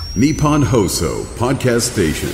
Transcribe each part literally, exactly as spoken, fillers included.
Nippon Hoso Podcast Station。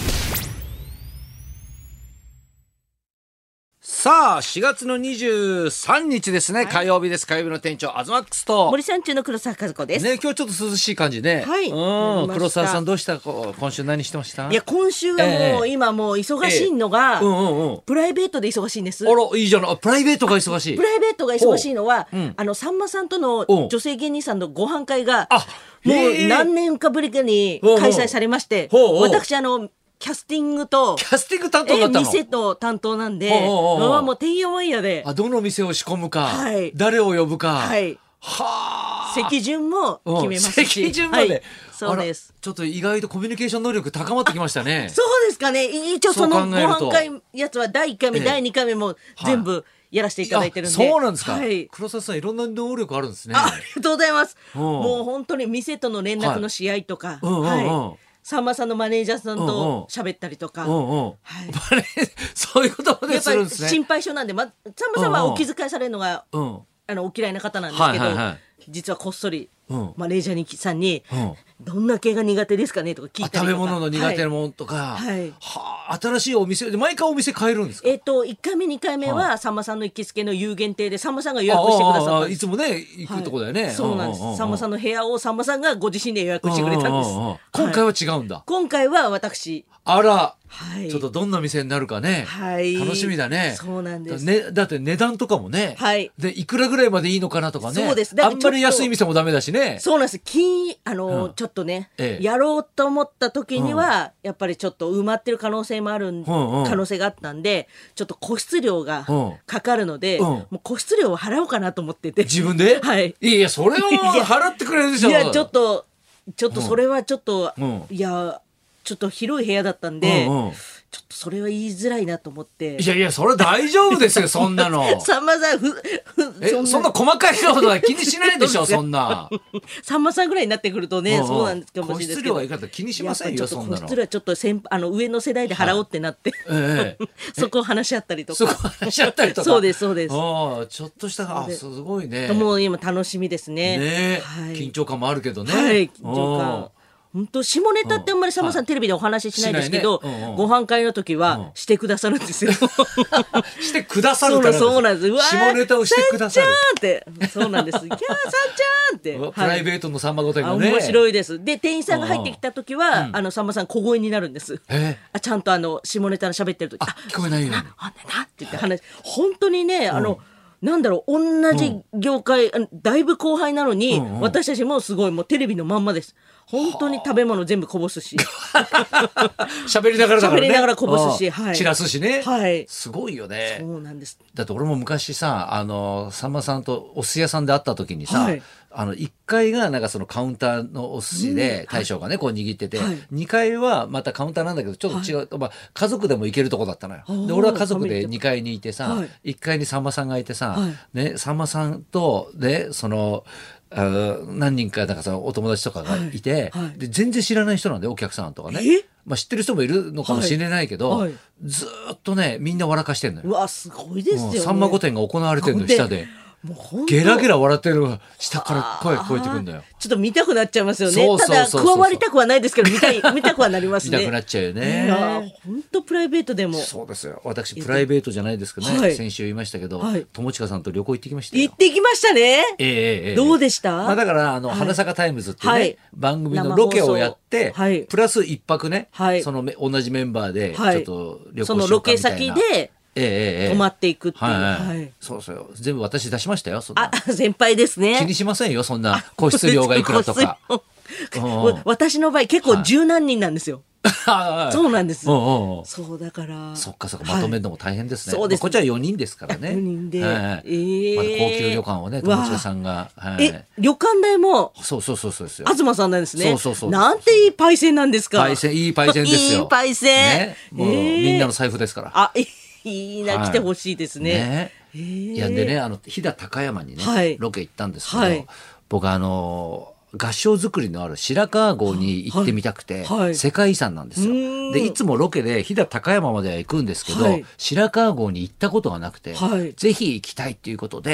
さあしがつのにじゅうさんにちですね、はい、火曜日です。火曜日の店長アズマックスと森三中の黒沢和子です、 ね、今日ちょっと涼しい感じね、 はい、 うん、黒沢さんどうした？今週何してました？ いや今週はもう、えー、今もう忙しいのが、えーうんうんうん、プライベートで忙しいんです。 あらいいじゃない。プライベートが忙しい。 プライベートが忙しいのは、うん、あのさんまさんとの女性芸人さんのご飯会がもう何年かぶりかに開催されまして、私あのキャスティングとキャスティング担当だったの？ 店と担当なんで、おうおうおうもうてんやわんやで、 あどの店を仕込むか、 はい、 誰を呼ぶか、 はい、は席順も決めますし、 席順まで、はい、 そうです。 ちょっと意外とコミュニケーション能力高まってきましたね。 そうですかね。一応そのご飯会やつはだいいっかいめ、ええ、だいにかいめも全部やらせていただいてるんで。 そうなんですか、 はい、 黒沢さんいろんな能力あるんですね。 あ, ありがとうございます。もう本当に店との連絡の試合とか、はい、うんうんうん、さんまさんのマネージャーさんと喋ったりとか、うんうん、はい、 そういうことまでするんですね。 やっぱり心配性なんで、ま、さんまさんはお気遣いされるのが、うん、あのお嫌いな方なんですけど、はいはいはい、実はこっそり、うん、マネージャーさんに、うん、どんな系が苦手ですかねとか聞いたりとか、食べ物の苦手なものとか、はい、はあ、新しいお店で毎回お店変えるんですか？ えっといっかいめにかいめは、はい、さんまさんの行きつけの有限定でさんまさんが予約してくださったんです。 いつもね行くとこだよね、はい、 そうなんです。さんまさんの部屋をさんまさんがご自身で予約してくれたんです。 今回は違うんだ、 はい、今回は私、 あら、 はい、 ちょっとどんな店になるかね、はい、楽しみだね。 そうなんです、 ね、だって値段とかもね、はい、でいくらぐらいまでいいのかなとかね。 そうです。 あんまり安い店もダメだしね。 そうなんです。金あの、うん、ちょっとね、ええ、やろうと思った時には、うん、やっぱりちょっと埋まってる可能性もある、うんうん、可能性があったんで、ちょっと個室料がかかるので、うん、もう個室料を払おうかなと思ってて。 自分で？はい。いやそれを払ってくれるでしょ。 いやちょっとちょっとそれはちょっと、うん、いやちょっと広い部屋だったんで、うんうん、ちょっとそれは言いづらいなと思って。 いやいやそれ大丈夫ですよそんなの。 さんまさんふえ そ, んなそんな細かいことは気にしないでしょそんな。 さんまさんぐらいになってくるとね、うん、そうなんですかもしれないですけど、 個室料はいか気にしませんよそんなの。 個室料はちょっと先あの上の世代で払おうってなって、はい、ええ、そこを話し合ったりとか。 そこ話し合ったりとか。 そうですそうです。 あちょっとしたあすごいね。 もう今楽しみですね。 ね、はい、緊張感もあるけどね。 はい緊張感。本当下ネタってあんまりさんまさん、うん、テレビでお話ししないですけど、ね、うんうん、ご飯会の時はしてくださるんですよ。 してくださるからそうなんです。 下ネタをしてくださる。 ってそうなんです。キャーさんちゃんって、 プライベートのさんま御殿がね、 面白いです。で店員さんが入ってきた時は、うん、あのさんまさん小声になるんです。あちゃんとあの下ネタの喋ってる時、 あ聞こえないように。 あんななって言って話、本当にねあの。うん、なんだろう同じ業界、うん、だいぶ後輩なのに、うんうん、私たちもすごいもうテレビのまんまです。本当に食べ物全部こぼすし喋りながらだからね、 喋りながらこぼすし、はい、 散らすしね、 はい、 すごいよね。 そうなんです。 だって俺も昔さあのさんまさんとお寿司屋さんで会った時にさ、はい、あのいっかいがなんかそのカウンターのお寿司で、うん、大将がねこう握ってて、はい、にかいはまたカウンターなんだけどちょっと違う、はい、まあ、家族でも行けるとこだったのよ。で俺は家族でにかいにいてさ、はい、いっかいにさんまさんがいてさ、はい、ね、さんまさんとねそのあ何人かなんかそのお友達とかがいて、はいはい、で全然知らない人なんでお客さんとかね、まあ、知ってる人もいるのかもしれないけど、はいはい、ずっとねみんな笑かしてんのよ。 うわすごいですよね。 さんま御殿が行われてるの下でゲラゲラ笑ってる下から声聞こえてくるんだよ。 ちょっと見たくなっちゃいますよね。そうそうそうそう、ただ加わりたくはないですけど見たい見たくはなりますね。 見たくなっちゃうよね。 本当プライベートでもそうですよ。私プライベートじゃないですけどね、はい、先週言いましたけど、はい、友近さんと旅行行ってきましたよ。 行ってきましたね。えーえー、 どうでした？ まあ、だからあの、はい、花坂タイムズっていうね、はい、番組のロケをやって、はい、プラス一泊ね、はい、その同じメンバーでちょっと旅行しようかみたいな、そのロケ先でええ、泊まっていくっていう、 はいはい、そうそう全部私出しましたよ。そんなあ先輩ですね。 気にしませんよそんな個室料がいくらとか。 私の場合結構十何人なんですよ。はい、そうなんです。 おうおうそうだからそっかそっかまとめるのも大変ですね。 はい、そうです。 こっちはよにんですからね。 よにんで、 はい、 えー、 まだ高級旅館をね友近さんが、 はい、え旅館代もそうそうそうそうですよ。 東さんなんですね。 そうそうそうなんていいパイセンなんですか。 パイセンいいパイセンですよ。 いいパイセン、 ね、もう、えー、みんなの財布ですから。 あいいな、はい、来てほしいですね。ねえー、いやでねあの飛騨高山にね、はい、ロケ行ったんですけど、はい、僕あの合掌造りのある白川郷に行ってみたくて、はいはい、世界遺産なんですよ。でいつもロケで飛騨高山までは行くんですけど、はい、白川郷に行ったことがなくて、はい、ぜひ行きたいっていうことで、はい、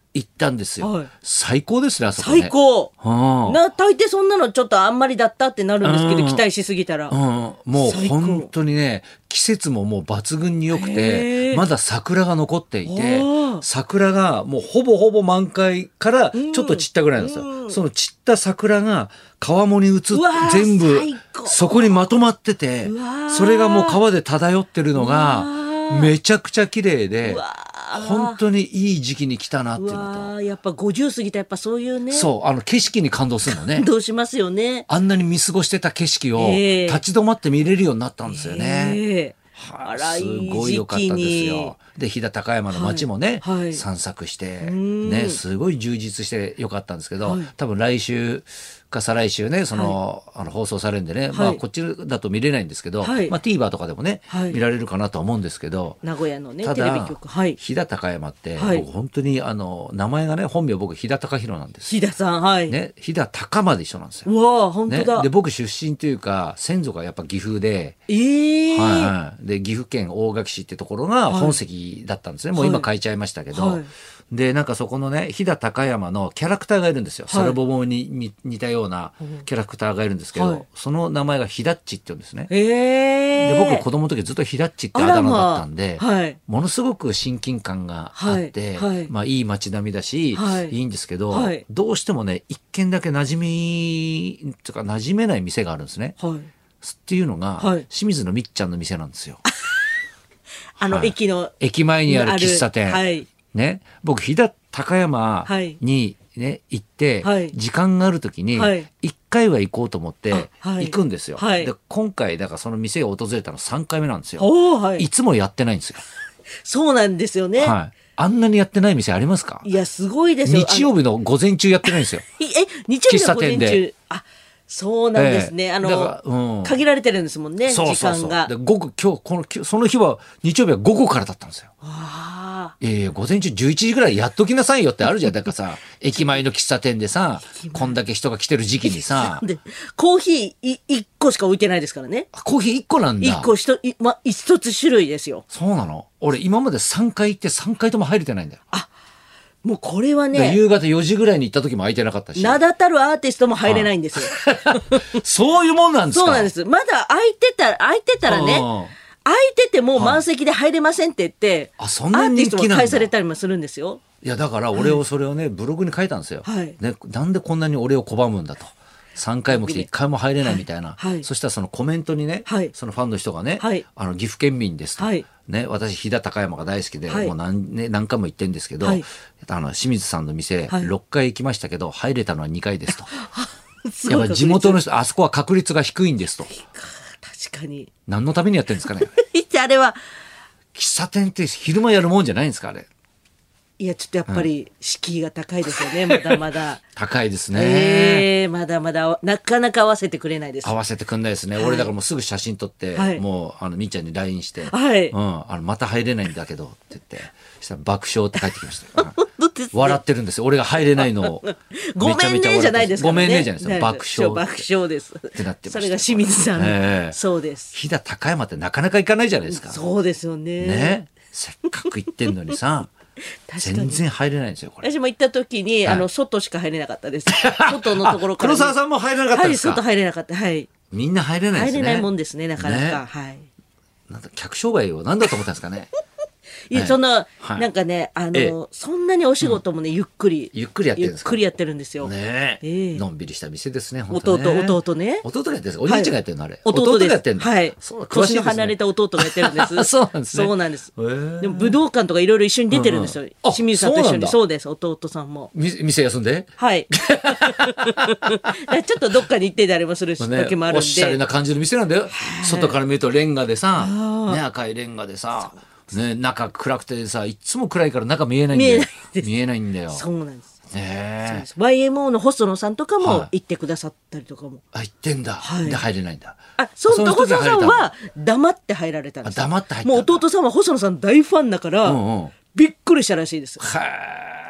行ったんですよ、 はい、 最高ですねあそこね。 最高、 うん、 な大抵そんなのちょっとあんまりだったってなるんですけど、うん、期待しすぎたら、 うん、もう本当にね季節ももう抜群に良くて、まだ桜が残っていて、桜がもうほぼほぼ満開からちょっと散ったぐらいなんですよ、うん、その散った桜が川面に映って全部そこにまとまってて、それがもう川で漂ってるのがめちゃくちゃ綺麗で、本当にいい時期に来たなっていうのと、 やっぱごじゅう過ぎたやっぱそういうね、 そうあの景色に感動するのね。 感動しますよね。 あんなに見過ごしてた景色を立ち止まって見れるようになったんですよね、えー、はあ、すごい良かったんですよ。で飛騨高山の街もね、はいはい、散策して、ね、すごい充実して良かったんですけど、はい、多分来週か再来週ねその、はい、あの放送されるんでね、はい、まあ、こっちだと見れないんですけど、はい、まあ、TVer とかでもね、はい、見られるかなとは思うんですけど、 名古屋のねただテレビ局、はい、 飛騨高山って、はい、僕本当にあの名前がね本名僕飛騨高弘なんです。 飛騨さん、はい、 ね、飛騨高まで一緒なんですよ。 うわ本当だ、 ね、で僕出身というか先祖がやっぱ岐阜で、 えーはいはい、で岐阜県大垣市ってところが本籍だったんですね、はい、もう今変えちゃいましたけど、はい、でなんかそこのね飛騨高山のキャラクターがいるんですよ、はい、サルボボに似たようなキャラクターがいるんですけど、はい、その名前がひだっちって言うんですね、 えー、 で僕子供の時ずっとひだっちってあだ名だったんで、 まあはい、 ものすごく親近感があって、はいはい、まあ、いい街並みだし、はい、いいんですけど、はい、どうしてもね一軒だけ馴染みとか馴染めない店があるんですね、はい、っていうのが、はい、清水のみっちゃんの店なんですよあの、はい、駅の駅前にある喫茶店、はい、ね、僕飛騨高山に、ね、行って、はい、時間がある時にいっかいは行こうと思って行くんですよ、はい、で今回だからその店を訪れたのさんかいめなんですよ、はい、いつもやってないんですよ。 そうなんですよね、 はい、あんなにやってない店ありますか？ いやすごいですよ。 日曜日の午前中やってないんですよえ日曜日の午前中、あそうなんですね、えー、あの、うん、限られてるんですもんね、 そうそうそう、 時間が。 で午後今日このその日は日曜日は午後からだったんですよ。 あえー、午前中じゅういちじぐらいやっときなさいよってあるじゃん。だからさ駅前の喫茶店でさこんだけ人が来てる時期にさでコーヒーいいっこしか置いてないですからね。 コーヒーいっこなんだ。 いっこひと、ま、一つ種類ですよ。 そうなの。俺今までさんかい行ってさんかいとも入れてないんだよ。 あもうこれはね夕方よじぐらいに行った時も空いてなかったし、 名だたるアーティストも入れないんですよそういうもんなんですか？ そうなんです。まだ空いてたら空いてたらね空いてても満席で入れませんって言って、 あそんな人気なんだ。 アーティストも返されたりもするんですよ。 いやだから俺をそれをね、はい、ブログに書いたんですよ、はいね、なんでこんなに俺を拒むんだと、さんかいも来ていっかいも入れないみたいな、はいはい、そしたらそのコメントにね、はい、そのファンの人がね、はい、あの岐阜県民ですと、はいね、私飛騨高山が大好きで、はい、もう 何,、ね、何回も行ってるんですけど、はい、あの清水さんの店、はい、ろっかい行きましたけど入れたのはにかいですとやっぱ地元の人あそこは確率が低いんですと。 確かに何のためにやってるんですかねあれは喫茶店って昼間やるもんじゃないんですかあれ。 いやちょっとやっぱり敷居が高いですよね、うん、まだまだ高いですね、 えー、まだまだなかなか合わせてくれないです。 合わせてくんないですね、はい、俺だからもうすぐ写真撮って、はい、もうあのみっちゃんに ライン して、はいうん、あのまた入れないんだけどって言ってしたら爆笑って帰ってきました本当です、ね、笑ってるんですよ俺が入れないのをごめんねじゃないですからね。 ごめんねじゃないですよ、爆笑爆笑ですってなってました。それが清水さん、えー、そうです。 飛騨高山ってなかなか行かないじゃないですか。 そうですよ ね, ねせっかく行ってんのにさ全然入れないんですよこれ。 私も行った時に、はい、あの外しか入れなかったです外のところから、 黒沢さんも入れなかったですか？ はい外入れなかった。はいみんな入れないですね。 入れないもんですねなかなか、ね、はいなんだ客商売を何だと思ったんですかねいや、はい、そんな、はい、なんかねあの、ええ、そんなにお仕事もね、うん、ゆっくりゆっくりやってるんですか？ ゆっくりやってるんですよねえ、えのんびりした店ですね。本当ね弟弟ね弟がやってるんですか？お兄ちゃんがやってるの、はい、あれ弟です。 がやってるの。 はいそう詳しいですね。年の離れた弟がやってるんですそうなんですね。 そうなんです。でも武道館とかいろいろ一緒に出てるんですよ、うんうん、清水さんと一緒に。そうです弟さんも店休んではいちょっとどっかに行ってたりもする時もあるんで、ね、 おしゃれな感じの店なんだよ。外から見るとレンガでさ、ね、赤いレンガでさね、中暗くてさいつも暗いから中見えないんだよ。見えないんだよ。 そうなんです、 ね、 ワイエムオー の細野さんとかも行ってくださったりとかも、 はい、あ行ってんだ、はい、で入れないんだ。 あその細野さんは黙って入られたんです。 黙って入った。 もう弟さんは細野さん大ファンだから、うんうん、びっくりしたらしいです。 へ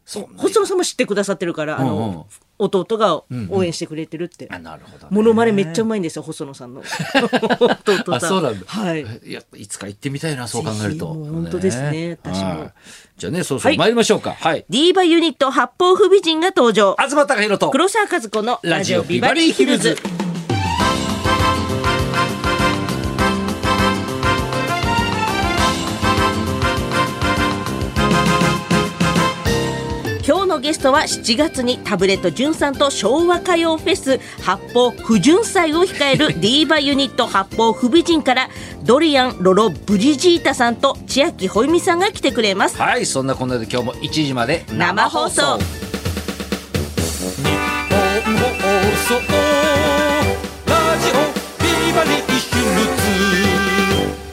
細野さんも知ってくださってるから、あの、うんうん、弟が応援してくれてるって、 うんうん、なるほどね。 モノマネめっちゃうまいんですよ、細野さんの弟さん。 あ、そうなんだ。 はい。 いや、いつか行ってみたいな、そう考えると。 もう本当ですね、私も。 じゃあね、そうそう、はい、参りましょうか。はい。 ディーバユニット八方不美人が登場。 東貴博と黒沢和子のラジオビバリーヒルズ。今日のゲストはしちがつにタブレット純さんと昭和歌謡フェス八方不純祭を控えるディーバユニット八方不美人からドリアン・ロロ・ブリジータさんと千秋ほいみさんが来てくれます。 はい、そんなこんなで今日もいちじまで生放送。日本放送ラジオビバリーヒルズ。